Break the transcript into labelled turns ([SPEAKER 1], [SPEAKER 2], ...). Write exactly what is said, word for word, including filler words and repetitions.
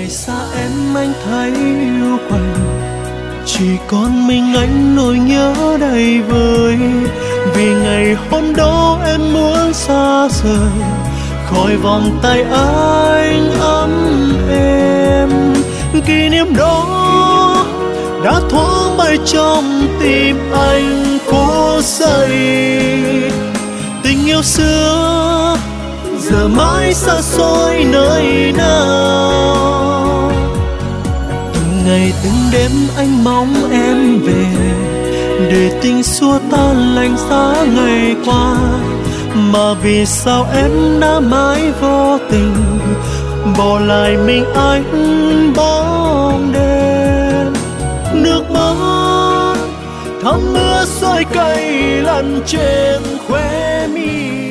[SPEAKER 1] ngày xa em anh thấy yêu quạnh, chỉ còn mình anh nỗi nhớ đầy vơi. Vì ngày hôm đó em muốn xa rời khỏi vòng tay anh ấm êm. Kỷ niệm đó đã thoáng bay trong tim anh cố dậy. Tình yêu xưa giờ mãi xa xôi nơi nào. Từng ngày từng đêm anh mong em về, để tình xua tan lạnh giá ngày qua. Mà vì sao em đã mãi vô tình bỏ lại mình anh bóng đêm. Nước mắt thấm mưa rơi cay lăn trên khóe mi.